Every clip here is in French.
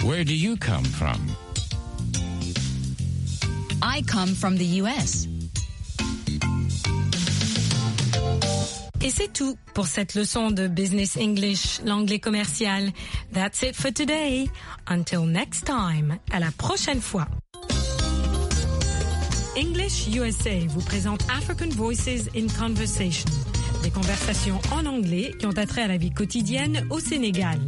Where do you come from? I come from the US. Et c'est tout pour cette leçon de Business English, l'anglais commercial. That's it for today. Until next time. À la prochaine fois. English USA vous présente African Voices in Conversation. Des conversations en anglais qui ont attrait à la vie quotidienne au Sénégal.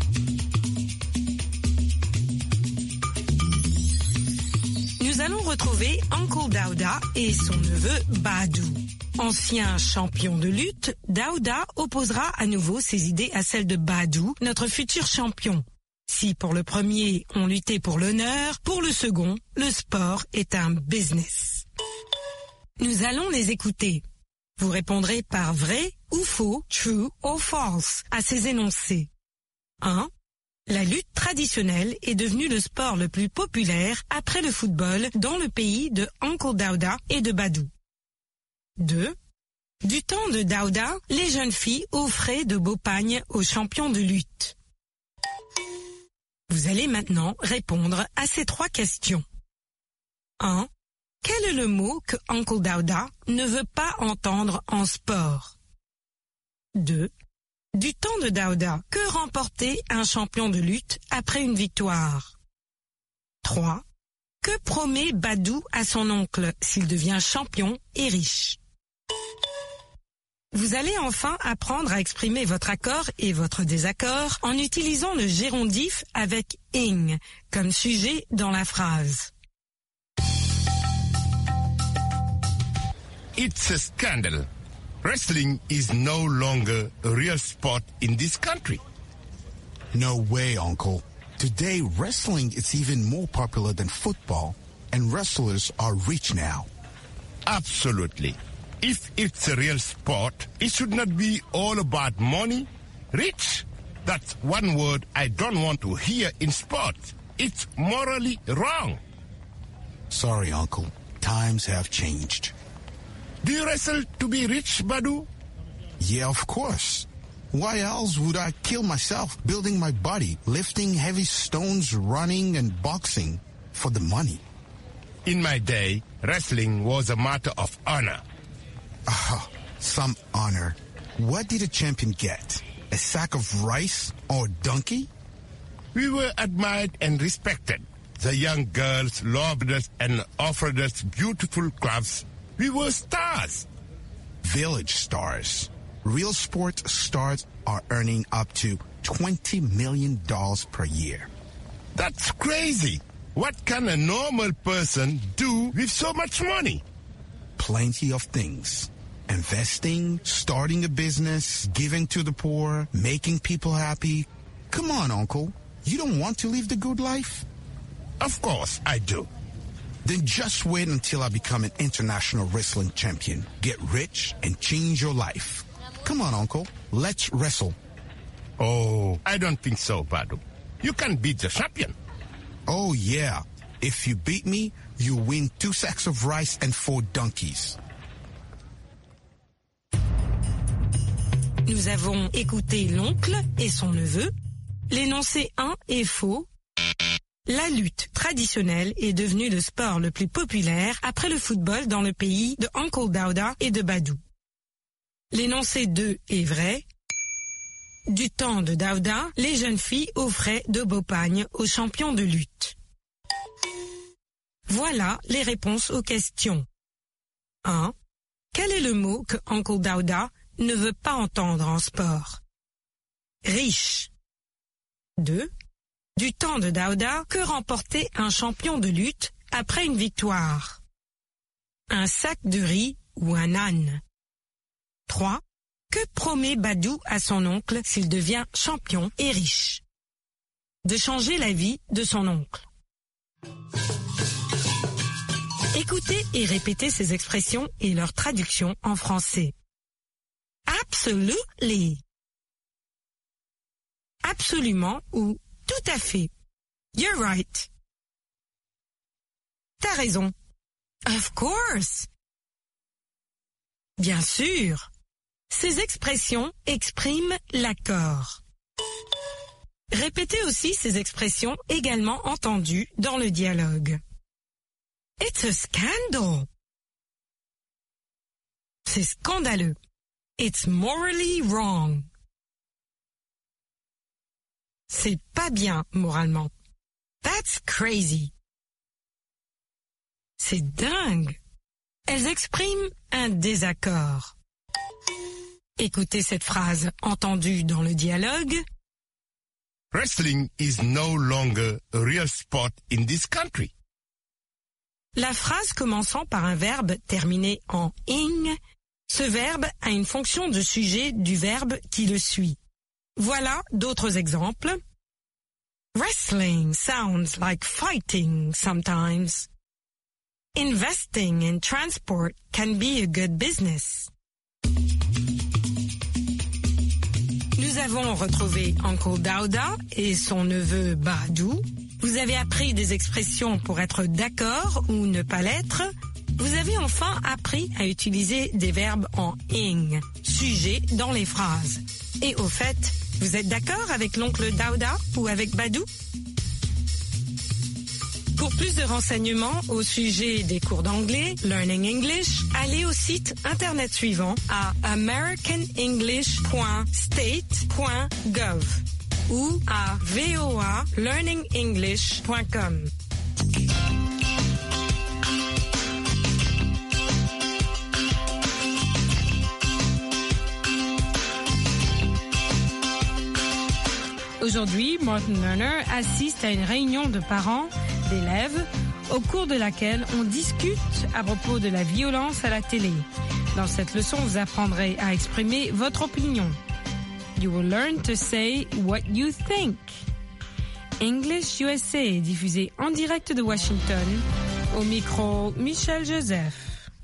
Nous allons retrouver Uncle Daouda et son neveu Badou. Ancien champion de lutte, Daouda opposera à nouveau ses idées à celles de Badou, notre futur champion. Si pour le premier, on luttait pour l'honneur, pour le second, le sport est un business. Nous allons les écouter. Vous répondrez par vrai ou faux, true or false, à ces énoncés. 1. La lutte traditionnelle est devenue le sport le plus populaire après le football dans le pays de Uncle Daouda et de Badou. 2. Du temps de Daouda, les jeunes filles offraient de beaux pagnes aux champions de lutte. Vous allez maintenant répondre à ces 3 questions. 1. Quel est le mot que Uncle Daouda ne veut pas entendre en sport? 2. Du temps de Daouda, que remportait un champion de lutte après une victoire? 3. Que promet Badou à son oncle s'il devient champion et riche? Vous allez enfin apprendre à exprimer votre accord et votre désaccord en utilisant le gérondif avec ing comme sujet dans la phrase. It's a scandal. Wrestling is no longer a real sport in this country. No way, Uncle. Today, wrestling is even more popular than football, and wrestlers are rich now. Absolutely. If it's a real sport, it should not be all about money. Rich, that's one word I don't want to hear in sport. It's morally wrong. Sorry, Uncle. Times have changed. Do you wrestle to be rich, Badou? Yeah, of course. Why else would I kill myself building my body, lifting heavy stones, running and boxing for the money? In my day, wrestling was a matter of honor. Some honor. What did a champion get? A sack of rice or a donkey? We were admired and respected. The young girls loved us and offered us beautiful clothes. We were stars. Village stars. Real sport stars are earning up to $20 million per year. That's crazy. What can a normal person do with so much money? Plenty of things. Investing, starting a business, giving to the poor, making people happy. Come on, Uncle. You don't want to live the good life? Of course I do. Then just wait until I become an international wrestling champion. Get rich and change your life. Come on, Uncle. Let's wrestle. Oh, I don't think so, Badou. You can beat the champion. Oh, yeah. If you beat me, you win 2 sacks of rice and 4 donkeys. Nous avons écouté l'oncle et son neveu. L'énoncé 1 est faux. La lutte traditionnelle est devenue le sport le plus populaire après le football dans le pays de Uncle Daouda et de Badou. L'énoncé 2 est vrai. Du temps de Daouda, les jeunes filles offraient de beaux pagnes aux champions de lutte. Voilà les réponses aux questions. 1. Quel est le mot que Uncle Daouda ne veut pas entendre en sport? Riche. 2. Du temps de Daouda, que remportait un champion de lutte après une victoire? Un sac de riz ou un âne? 3. Que promet Badou à son oncle s'il devient champion et riche? De changer la vie de son oncle. Écoutez et répétez ces expressions et leur traduction en français. Absolutely. Absolument ou tout à fait. You're right. T'as raison. Of course. Bien sûr. Ces expressions expriment l'accord. Répétez aussi ces expressions également entendues dans le dialogue. It's a scandal. C'est scandaleux. It's morally wrong. C'est pas bien moralement. That's crazy. C'est dingue. Elles expriment un désaccord. Écoutez cette phrase entendue dans le dialogue. Wrestling is no longer a real sport in this country. La phrase commençant par un verbe terminé en ing, ce verbe a une fonction de sujet du verbe qui le suit. Voilà d'autres exemples. Wrestling sounds like fighting sometimes. Investing in transport can be a good business. Nous avons retrouvé Uncle Dauda et son neveu Badou. Vous avez appris des expressions pour être d'accord ou ne pas l'être. Vous avez enfin appris à utiliser des verbes en ing, sujet dans les phrases. Et au fait, vous êtes d'accord avec l'oncle Dauda ou avec Badou? Pour plus de renseignements au sujet des cours d'anglais, Learning English, allez au site internet suivant à americanenglish.state.gov ou à voalearningenglish.com. Aujourd'hui, Martin Lerner assiste à une réunion de parents d'élèves au cours de laquelle on discute à propos de la violence à la télé. Dans cette leçon, vous apprendrez à exprimer votre opinion. You will learn to say what you think. English USA est diffusé en direct de Washington. Au micro, Michel Joseph.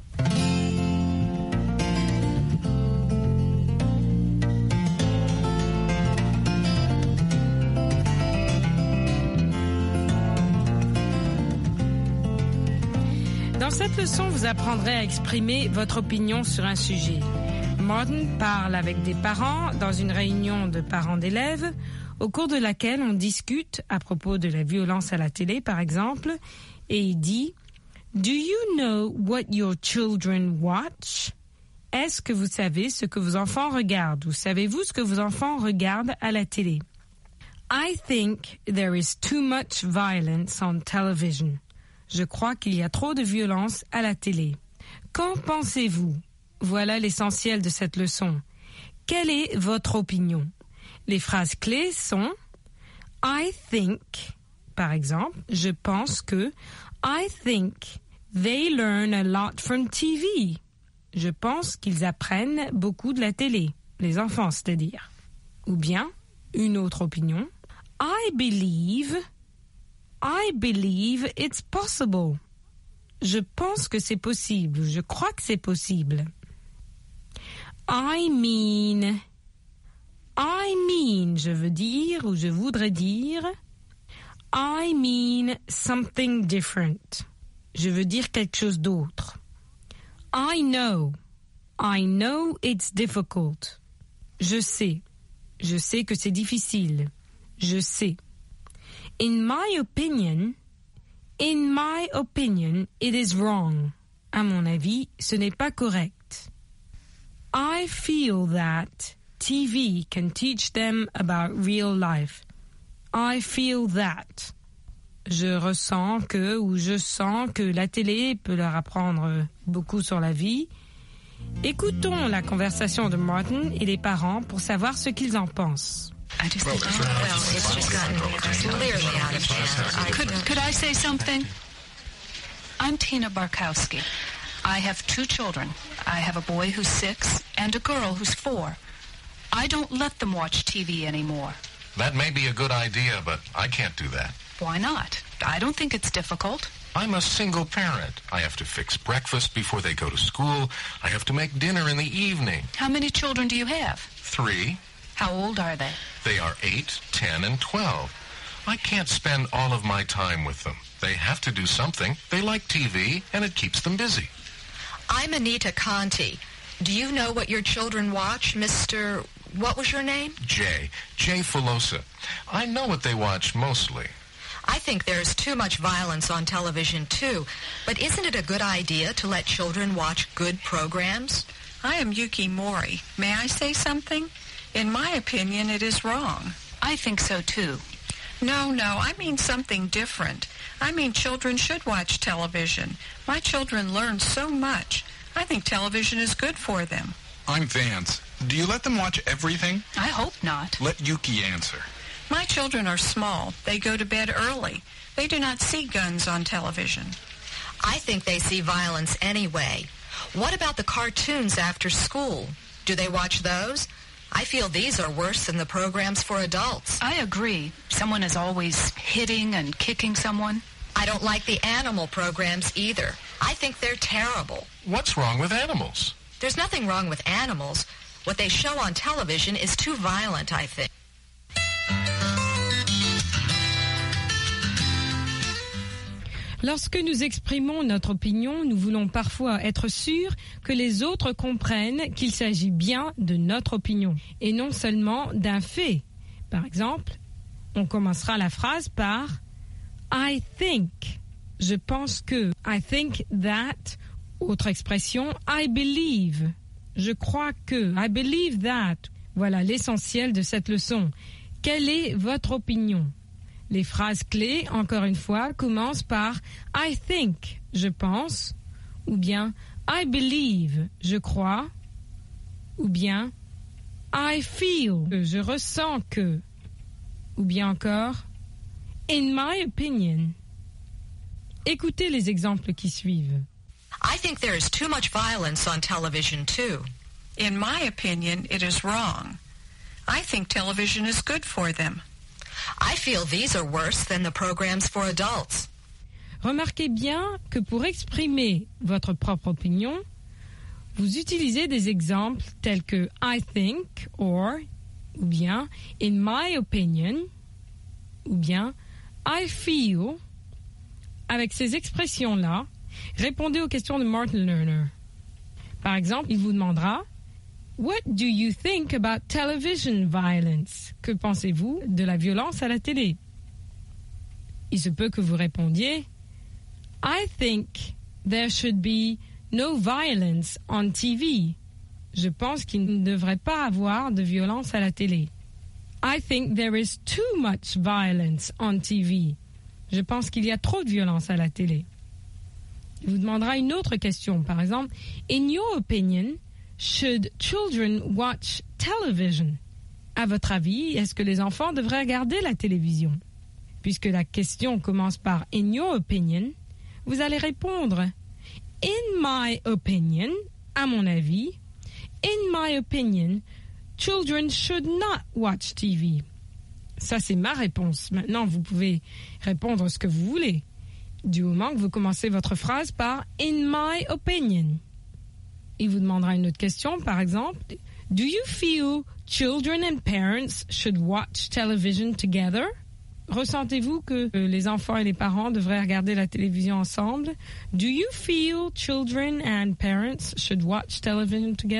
Dans cette leçon, vous apprendrez à exprimer votre opinion sur un sujet. Martin parle avec des parents dans une réunion de parents d'élèves, au cours de laquelle on discute à propos de la violence à la télé, par exemple, et il dit « Do you know what your children watch ?» Est-ce que vous savez ce que vos enfants regardent ou savez-vous ce que vos enfants regardent à la télé? I think there is too much violence on television. Je crois qu'il y a trop de violence à la télé. Qu'en pensez-vous? Voilà l'essentiel de cette leçon. Quelle est votre opinion? Les phrases clés sont I think, par exemple, je pense que I think they learn a lot from TV. Je pense qu'ils apprennent beaucoup de la télé, les enfants, c'est-à-dire. Ou bien, une autre opinion, I believe it's possible. Je pense que c'est possible. Je crois que c'est possible. I mean, je veux dire ou je voudrais dire. I mean something different. Je veux dire quelque chose d'autre. I know it's difficult. Je sais que c'est difficile. Je sais. In my opinion, it is wrong. À mon avis, ce n'est pas correct. I feel that TV can teach them about real life. I feel that. Je ressens que ou je sens que la télé peut leur apprendre beaucoup sur la vie. Écoutons la conversation de Martin et les parents pour savoir ce qu'ils en pensent. I just think, it's just gotten clearly out of hand. Could I say something? I'm Tina Barkowski. I have 2 children. I have a boy who's 6 and a girl who's 4. I don't let them watch TV anymore. That may be a good idea, but I can't do that. Why not? I don't think it's difficult. I'm a single parent. I have to fix breakfast before they go to school. I have to make dinner in the evening. How many children do you have? 3. How old are they? They are 8, 10, and 12. I can't spend all of my time with them. They have to do something. They like TV, and it keeps them busy. I'm Anita Conti. Do you know what your children watch, Mr. What was your name? Jay Filosa. I know what they watch mostly. I think there's too much violence on television, too. But isn't it a good idea to let children watch good programs? I am Yuki Mori. May I say something? In my opinion, it is wrong. I think so, too. No, I mean something different. I mean children should watch television. My children learn so much. I think television is good for them. I'm Vance. Do you let them watch everything? I hope not. Let Yuki answer. My children are small. They go to bed early. They do not see guns on television. I think they see violence anyway. What about the cartoons after school? Do they watch those? I feel these are worse than the programs for adults. I agree. Someone is always hitting and kicking someone. I don't like the animal programs either. I think they're terrible. What's wrong with animals? There's nothing wrong with animals. What they show on television is too violent, I think. Lorsque nous exprimons notre opinion, nous voulons parfois être sûrs que les autres comprennent qu'il s'agit bien de notre opinion et non seulement d'un fait. Par exemple, on commencera la phrase par « I think ». Je pense que. I think that. Autre expression, I believe. Je crois que. I believe that. Voilà l'essentiel de cette leçon. Quelle est votre opinion? Les phrases clés, encore une fois, commencent par I think, je pense, ou bien I believe, je crois, ou bien I feel, je ressens que, ou bien encore in my opinion. Écoutez les exemples qui suivent. I think there is too much violence on television, too. In my opinion, it is wrong. I think television is good for them. I feel these are worse than the programs for adults. Remarquez bien que pour exprimer votre propre opinion, vous utilisez des exemples tels que I think ou bien in my opinion ou bien I feel. Avec ces expressions-là, répondez aux questions de Martin Lerner. Par exemple, il vous demandera What do you think about television violence? Que pensez-vous de la violence à la télé? Il se peut que vous répondiez I think there should be no violence on TV. Je pense qu'il ne devrait pas avoir de violence à la télé. I think there is too much violence on TV. Je pense qu'il y a trop de violence à la télé. Il vous demandera une autre question, par exemple, In your opinion, should children watch television? À votre avis, est-ce que les enfants devraient regarder la télévision? Puisque la question commence par In your opinion, vous allez répondre In my opinion, à mon avis, In my opinion, children should not watch TV. Ça, c'est ma réponse. Maintenant, vous pouvez répondre ce que vous voulez. Du moment que vous commencez votre phrase par « in my opinion ». Il vous demandera une autre question, par exemple « Do you feel children and parents should watch television together ?» Ressentez-vous que les enfants et les parents devraient regarder la télévision ensemble? « Do you feel children and parents should watch television together ?»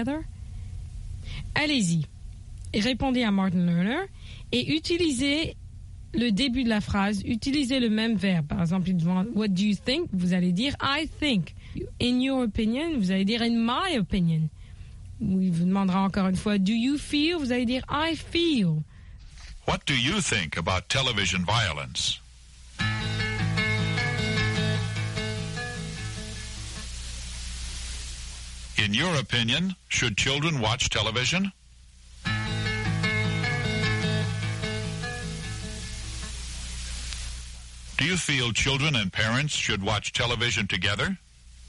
Allez-y et répondez à Martin Lerner et utilisez le début de la phrase, utilisez le même verbe. Par exemple, il demande What do you think? Vous allez dire I think. In your opinion, vous allez dire in my opinion. Ou il vous demandera encore une fois Do you feel? Vous allez dire I feel. What do you think about television violence? In your opinion, should children watch television? Do you feel children and parents should watch television together?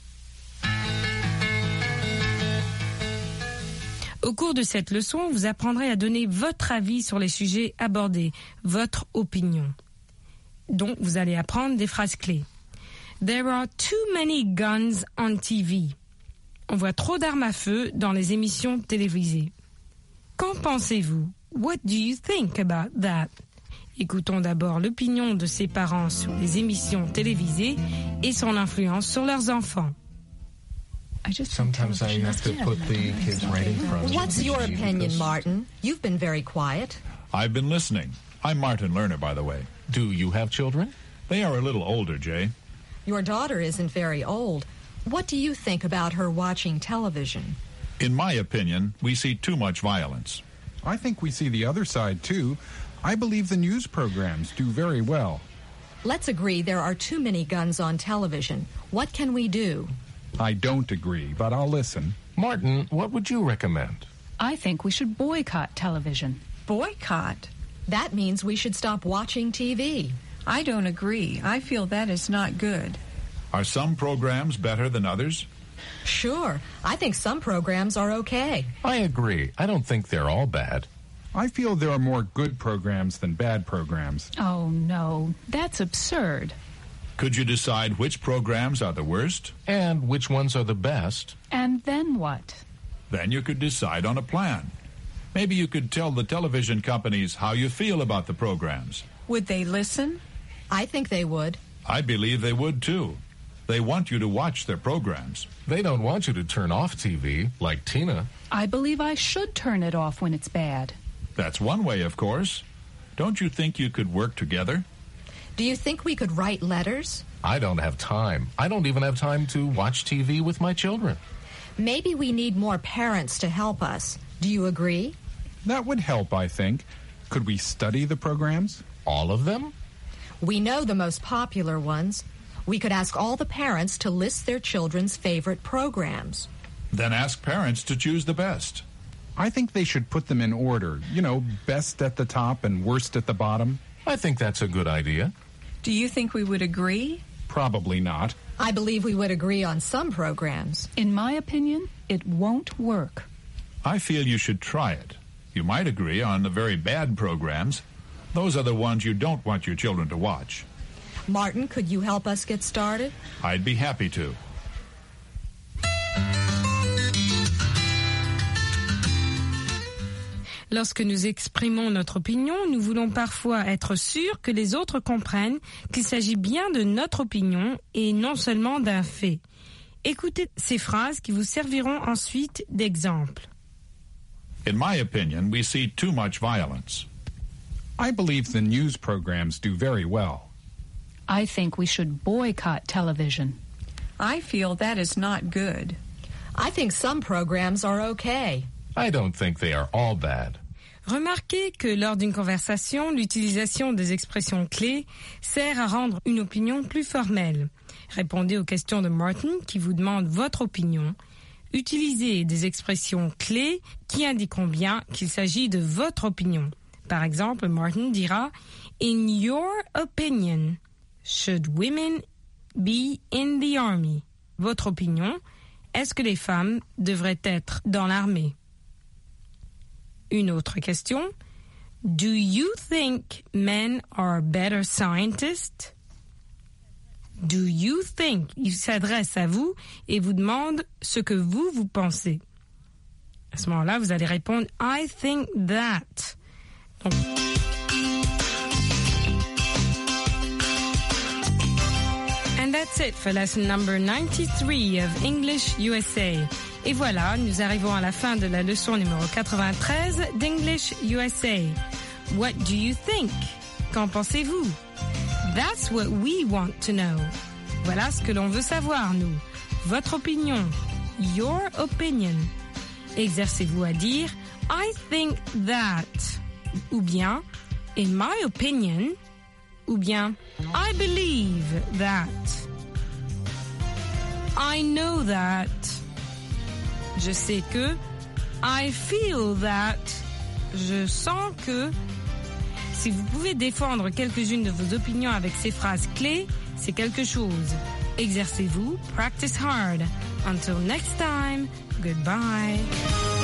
Au cours de cette leçon, vous apprendrez à donner votre avis sur les sujets abordés, votre opinion. Donc, vous allez apprendre des phrases clés. There are too many guns on TV. On voit trop d'armes à feu dans les émissions télévisées. Qu'en pensez-vous? What do you think about that? Écoutons d'abord l'opinion de ses parents sur les émissions télévisées et son influence sur leurs enfants. Sometimes I have to put the kids right in front. What's your opinion, Martin? You've been very quiet. I've been listening. I'm Martin Lerner, by the way. Do you have children? They are a little older, Jay. Your daughter isn't very old. What do you think about her watching television? In my opinion, we see too much violence. I think we see the other side, too. I believe the news programs do very well. Let's agree there are too many guns on television. What can we do? I don't agree, but I'll listen. Martin, what would you recommend? I think we should boycott television. Boycott? That means we should stop watching TV. I don't agree. I feel that is not good. Are some programs better than others? Sure. I think some programs are okay. I agree. I don't think they're all bad. I feel there are more good programs than bad programs. Oh, no. That's absurd. Could you decide which programs are the worst? And which ones are the best? And then what? Then you could decide on a plan. Maybe you could tell the television companies how you feel about the programs. Would they listen? I think they would. I believe they would, too. They want you to watch their programs. They don't want you to turn off TV, like Tina. I believe I should turn it off when it's bad. That's one way, of course. Don't you think you could work together? Do you think we could write letters? I don't have time. I don't even have time to watch TV with my children. Maybe we need more parents to help us. Do you agree? That would help, I think. Could we study the programs? All of them? We know the most popular ones. We could ask all the parents to list their children's favorite programs. Then ask parents to choose the best. I think they should put them in order. You know, best at the top and worst at the bottom. I think that's a good idea. Do you think we would agree? Probably not. I believe we would agree on some programs. In my opinion, it won't work. I feel you should try it. You might agree on the very bad programs. Those are the ones you don't want your children to watch. Martin, could you help us get started? I'd be happy to. Lorsque nous exprimons notre opinion, nous voulons parfois être sûrs que les autres comprennent qu'il s'agit bien de notre opinion et non seulement d'un fait. Écoutez ces phrases qui vous serviront ensuite d'exemple. In my opinion, we see too much violence. I believe the news programs do very well. I think we should boycott television. I feel that is not good. I think some programs are okay. I don't think they are all bad. Remarquez que lors d'une conversation, l'utilisation des expressions clés sert à rendre une opinion plus formelle. Répondez aux questions de Martin qui vous demande votre opinion. Utilisez des expressions clés qui indiqueront bien qu'il s'agit de votre opinion. Par exemple, Martin dira « In your opinion, should women be in the army ?» Votre opinion, est-ce que les femmes devraient être dans l'armée? Une autre question. Do you think men are better scientists? Do you think? Il s'adresse à vous et vous demande ce que vous pensez. À ce moment-là, vous allez répondre I think that. Donc, and that's it for lesson number 93 of English USA. Et voilà, nous arrivons à la fin de la leçon numéro 93 d'English USA. What do you think? Qu'en pensez-vous? That's what we want to know. Voilà ce que l'on veut savoir, nous. Votre opinion. Your opinion. Exercez-vous à dire I think that. Ou bien in my opinion. Ou bien I believe that. I know that. Je sais que. I feel that. Je sens que. Si vous pouvez défendre quelques-unes de vos opinions avec ces phrases clés, c'est quelque chose. Exercez-vous. Practice hard. Until next time. Goodbye.